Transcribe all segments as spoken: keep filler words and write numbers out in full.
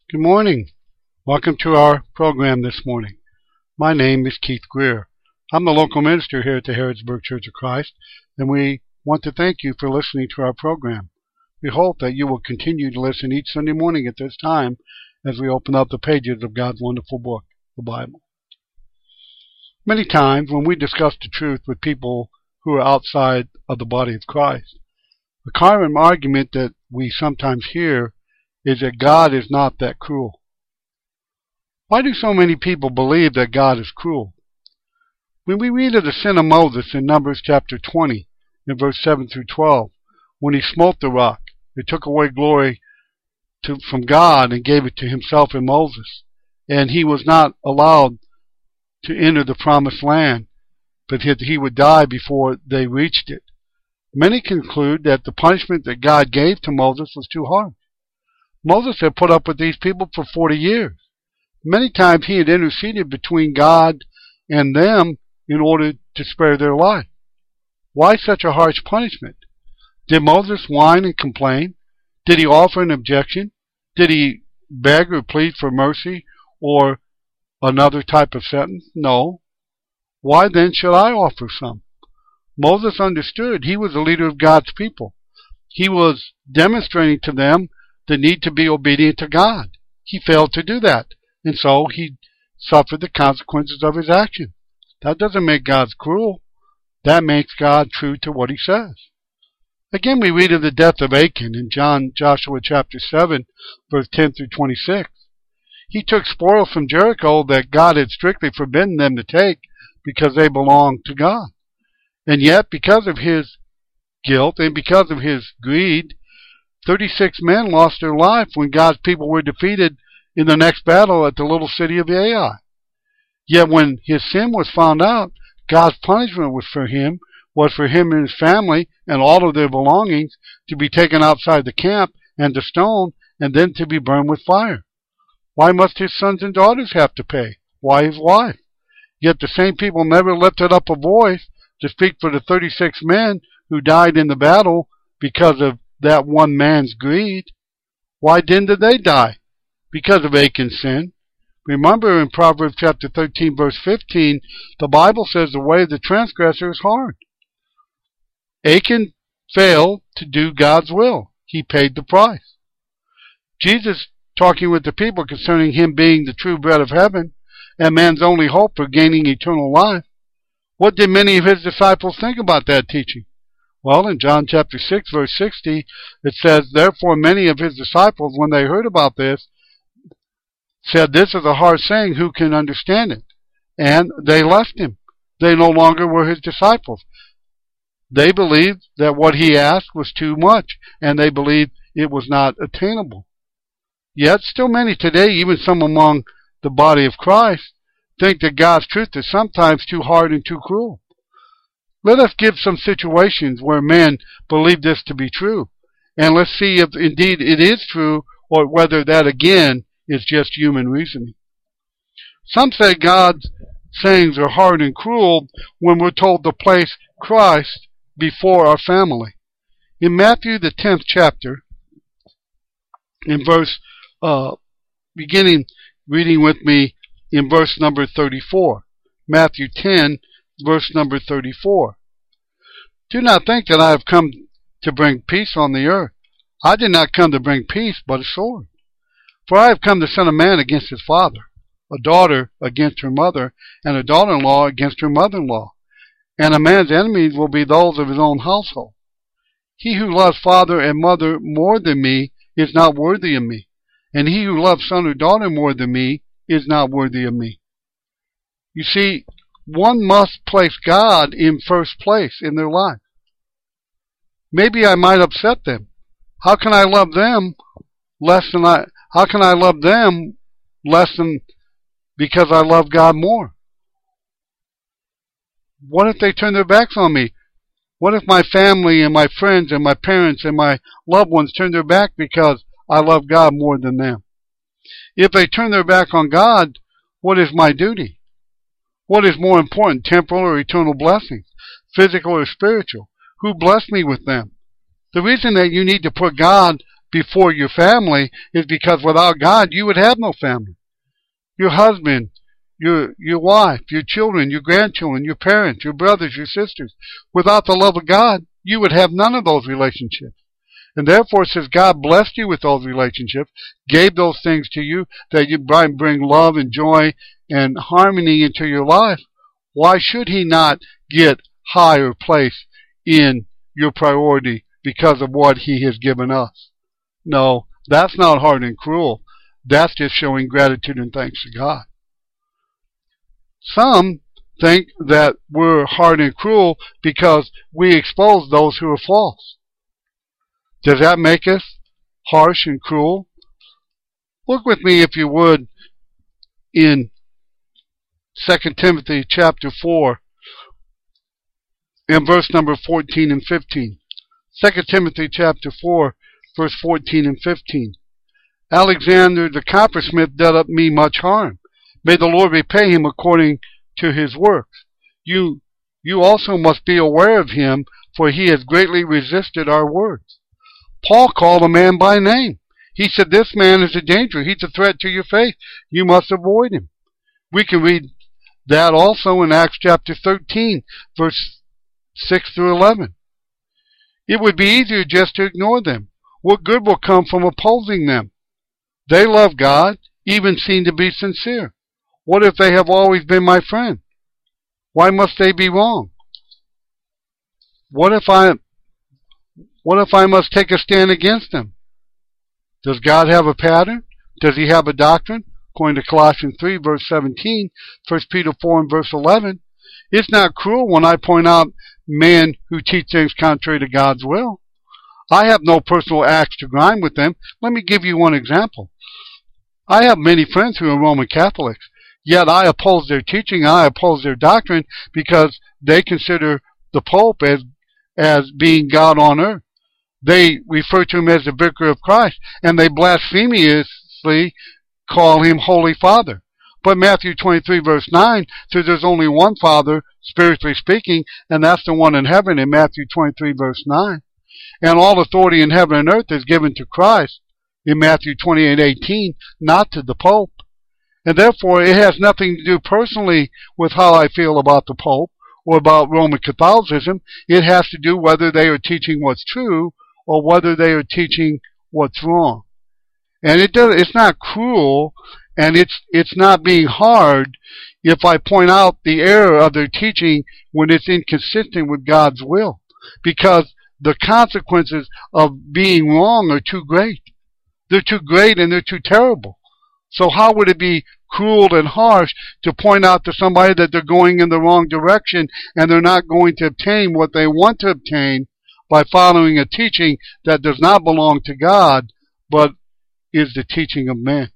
Good morning. Welcome to our program this morning. My name is Keith Greer. I'm the local minister here at the Harrodsburg Church of Christ, and we want to thank you for listening to our program. We hope that you will continue to listen each Sunday morning at this time as we open up the pages of God's wonderful book, the Bible. Many times when we discuss the truth with people who are outside of the body of Christ, the common argument that we sometimes hear is that God is not that cruel. Why do so many people believe that God is cruel? When we read of the sin of Moses in Numbers chapter twenty, in verse seven through twelve, when he smote the rock, it took away glory to, from God and gave it to himself and Moses, and he was not allowed to enter the promised land, but he would die before they reached it. Many conclude that the punishment that God gave to Moses was too hard. Moses had put up with these people for forty years. Many times he had interceded between God and them in order to spare their life. Why such a harsh punishment? Did Moses whine and complain? Did he offer an objection? Did he beg or plead for mercy or another type of sentence? No. Why then should I offer some? Moses understood he was the leader of God's people. He was demonstrating to them the need to be obedient to God. He failed to do that, and so he suffered the consequences of his action. That doesn't make God cruel. That makes God true to what he says. Again, we read of the death of Achan in John, Joshua chapter seven, verse ten through twenty-six. He took spoils from Jericho that God had strictly forbidden them to take because they belonged to God. And yet, because of his guilt and because of his greed, thirty-six men lost their life when God's people were defeated in the next battle at the little city of Ai. Yet when his sin was found out, God's punishment was for him, was for him and his family and all of their belongings to be taken outside the camp and to stone and then to be burned with fire. Why must his sons and daughters have to pay? Why his wife? Yet the same people never lifted up a voice to speak for the thirty-six men who died in the battle because of that one man's greed. Why didn't they die? Because of Achan's sin. Remember in Proverbs chapter thirteen, verse fifteen, the Bible says the way of the transgressor is hard. Achan failed to do God's will. He paid the price. Jesus, talking with the people concerning him being the true bread of heaven and man's only hope for gaining eternal life, what did many of his disciples think about that teaching? Well, in John chapter six, verse sixty, it says, therefore many of his disciples, when they heard about this, said, this is a hard saying, who can understand it? And they left him. They no longer were his disciples. They believed that what he asked was too much, and they believed it was not attainable. Yet still many today, even some among the body of Christ, think that God's truth is sometimes too hard and too cruel. Let us give some situations where men believe this to be true, and let's see if indeed it is true or whether that again is just human reasoning. Some say God's sayings are hard and cruel when we're told to place Christ before our family. In Matthew the tenth chapter, in verse, uh, beginning reading with me in verse number thirty-four. Matthew ten, verse number thirty-four. Do not think that I have come to bring peace on the earth. I did not come to bring peace, but a sword. For I have come to send a man against his father, a daughter against her mother, and a daughter-in-law against her mother-in-law. And a man's enemies will be those of his own household. He who loves father and mother more than me is not worthy of me, and he who loves son or daughter more than me is not worthy of me. You see, one must place God in first place in their life. Maybe I might upset them. How can I love them less than I, how can I love them less than because I love God more? What if they turn their backs on me? What if my family and my friends and my parents and my loved ones turn their back because I love God more than them? If they turn their back on God, what is my duty? What is more important, temporal or eternal blessings, physical or spiritual? Who blessed me with them? The reason that you need to put God before your family is because without God, you would have no family. Your husband, your your wife, your children, your grandchildren, your parents, your brothers, your sisters. Without the love of God, you would have none of those relationships. And therefore, since God blessed you with those relationships, gave those things to you that you bring love and joy and harmony into your life, why should He not get higher place in your priority because of what He has given us? No, that's not hard and cruel. That's just showing gratitude and thanks to God. Some think that we're hard and cruel because we expose those who are false. Does that make us harsh and cruel? Look with me, if you would, in Second Timothy chapter four, and verse number fourteen and fifteen. Second Timothy chapter four, verse fourteen and fifteen. Alexander the coppersmith did up me much harm. May the Lord repay him according to his works. You, you also must be aware of him, for he has greatly resisted our words. Paul called a man by name. He said, this man is a danger. He's a threat to your faith. You must avoid him. We can read that also in Acts chapter thirteen, verse six through eleven. It would be easier just to ignore them. What good will come from opposing them? They love God, even seem to be sincere. What if they have always been my friend? Why must they be wrong? What if I What if I must take a stand against them? Does God have a pattern? Does He have a doctrine? According to Colossians three, verse seventeen, First Peter four and verse eleven, it's not cruel when I point out men who teach things contrary to God's will. I have no personal axe to grind with them. Let me give you one example. I have many friends who are Roman Catholics, yet I oppose their teaching, I oppose their doctrine, because they consider the Pope as, as being God on earth. They refer to him as the Vicar of Christ, and they blasphemously call him Holy Father. But Matthew twenty-three, verse nine says there's only one Father, spiritually speaking, and that's the one in heaven in Matthew twenty-three, verse nine. And all authority in heaven and earth is given to Christ in Matthew twenty-eight, eighteen, not to the Pope. And therefore, it has nothing to do personally with how I feel about the Pope or about Roman Catholicism. It has to do whether they are teaching what's true or whether they are teaching what's wrong. And it does, it's not cruel, and it's it's not being hard if I point out the error of their teaching when it's inconsistent with God's will, because the consequences of being wrong are too great. They're too great and they're too terrible. So how would it be cruel and harsh to point out to somebody that they're going in the wrong direction and they're not going to obtain what they want to obtain by following a teaching that does not belong to God, but is the teaching of man?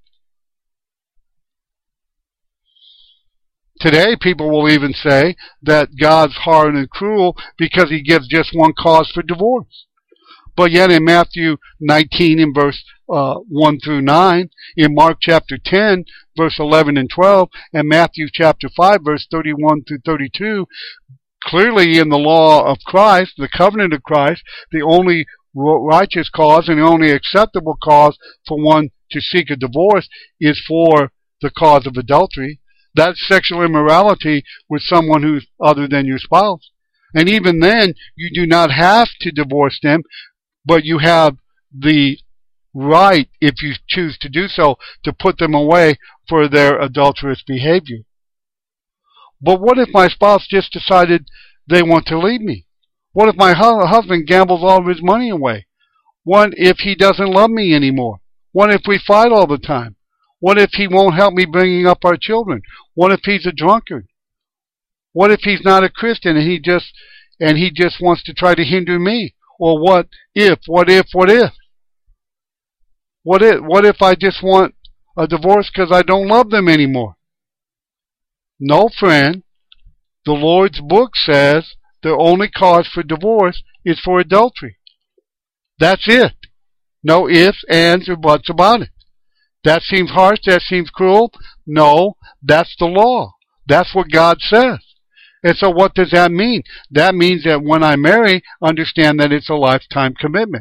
Today, people will even say that God's hard and cruel because He gives just one cause for divorce. But yet in Matthew nineteen in verse uh, one through nine, in Mark chapter ten, verse eleven and twelve, and Matthew chapter five, verse thirty-one through thirty-two, clearly in the law of Christ, the covenant of Christ, the only righteous cause and the only acceptable cause for one to seek a divorce is for the cause of adultery. That's sexual immorality with someone who's other than your spouse. And even then, you do not have to divorce them, but you have the right, if you choose to do so, to put them away for their adulterous behavior. But what if my spouse just decided they want to leave me? What if my hu- husband gambles all of his money away? What if he doesn't love me anymore? What if we fight all the time? What if he won't help me bringing up our children? What if he's a drunkard? What if he's not a Christian and he just and he just wants to try to hinder me? Or what if, what if, what if? What if, what if I just want a divorce because I don't love them anymore? No, friend. The Lord's book says the only cause for divorce is for adultery. That's it. No ifs, ands, or buts about it. That seems harsh, that seems cruel. No, that's the law. That's what God says. And so what does that mean? That means that when I marry, understand that it's a lifetime commitment.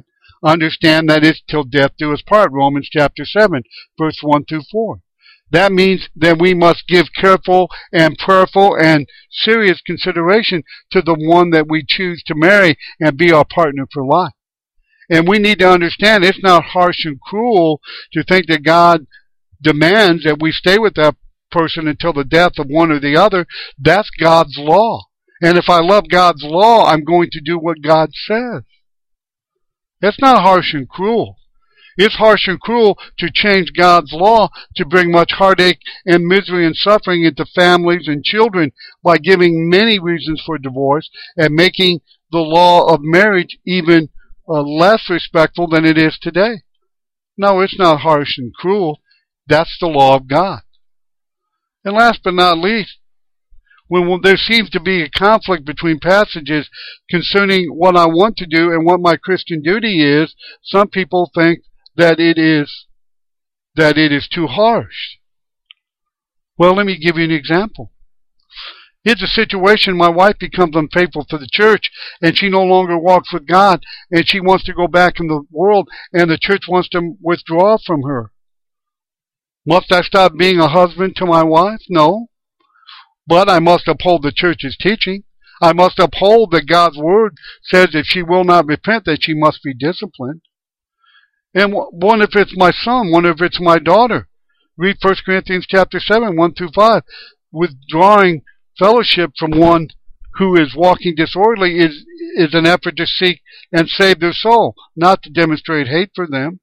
understand that it's till death do us part, Romans chapter seven, verse one through four. That means that we must give careful and prayerful and serious consideration to the one that we choose to marry and be our partner for life. And we need to understand it's not harsh and cruel to think that God demands that we stay with that person until the death of one or the other. That's God's law. And if I love God's law, I'm going to do what God says. That's not harsh and cruel. It's harsh and cruel to change God's law to bring much heartache and misery and suffering into families and children by giving many reasons for divorce and making the law of marriage even uh, less respectful than it is today. No, it's not harsh and cruel. That's the law of God. And last but not least, when there seems to be a conflict between passages concerning what I want to do and what my Christian duty is, some people think that it is that it is too harsh. Well, let me give you an example. Here's a situation: my wife becomes unfaithful to the church, and she no longer walks with God, and she wants to go back in the world, and the church wants to withdraw from her. Must I stop being a husband to my wife? No. But I must uphold the church's teaching. I must uphold that God's word says if she will not repent, that she must be disciplined. And what if it's my son? What if it's my daughter? Read First Corinthians chapter seven, one through five. Withdrawing fellowship from one who is walking disorderly is, is an effort to seek and save their soul, not to demonstrate hate for them.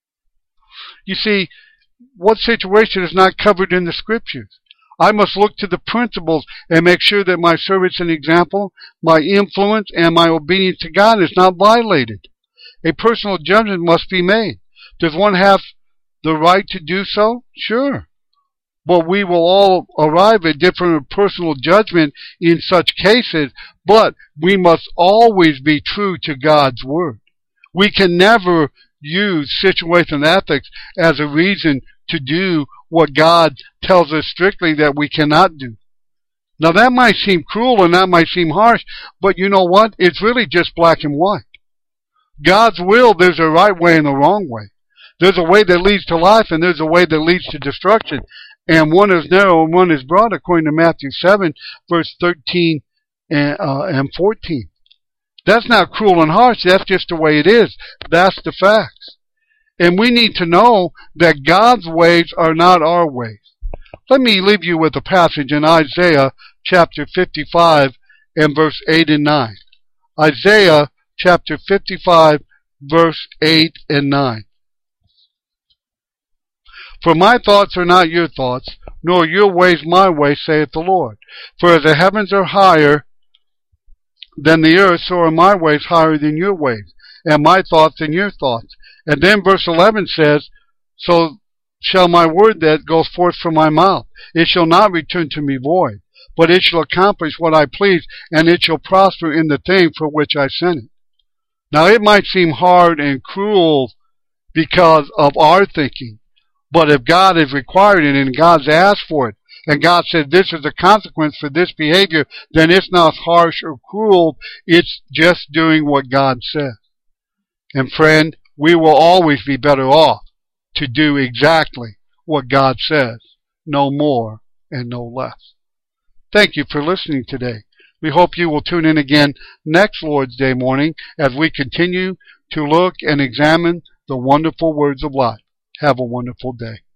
You see, what situation is not covered in the Scriptures? I must look to the principles and make sure that my service and example, my influence, and my obedience to God is not violated. A personal judgment must be made. Does one have the right to do so? Sure. But we will all arrive at different personal judgment in such cases, but we must always be true to God's word. We can never use situation ethics as a reason to do what God tells us strictly that we cannot do. Now that might seem cruel and that might seem harsh, but you know what? It's really just black and white. God's will, there's a right way and a wrong way. There's a way that leads to life and there's a way that leads to destruction. And one is narrow and one is broad, according to Matthew seven, verse thirteen and, uh, and fourteen. That's not cruel and harsh. That's just the way it is. That's the facts. And we need to know that God's ways are not our ways. Let me leave you with a passage in Isaiah chapter fifty-five and verse eight and nine. Isaiah chapter fifty-five, verse eight and nine. For my thoughts are not your thoughts, nor your ways my ways, saith the Lord. For as the heavens are higher than the earth, so are my ways higher than your ways, and my thoughts than your thoughts. And then verse eleven says, so shall my word that goes forth from my mouth. It shall not return to me void, but it shall accomplish what I please, and it shall prosper in the thing for which I sent it. Now it might seem hard and cruel because of our thinking, but if God has required it and God's asked for it, and God said this is the consequence for this behavior, then it's not harsh or cruel. It's just doing what God says. And friend, we will always be better off to do exactly what God says, no more and no less. Thank you for listening today. We hope you will tune in again next Lord's Day morning as we continue to look and examine the wonderful words of life. Have a wonderful day.